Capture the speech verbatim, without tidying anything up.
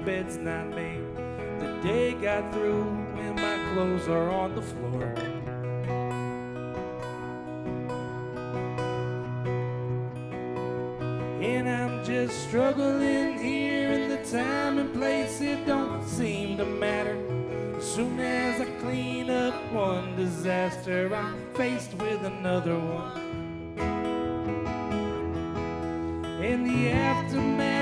bed's not made. The day got through and my clothes are on the floor. And I'm just struggling here in the time and place. It don't seem to matter. As soon as I clean up one disaster, I'm faced with another one. In the aftermath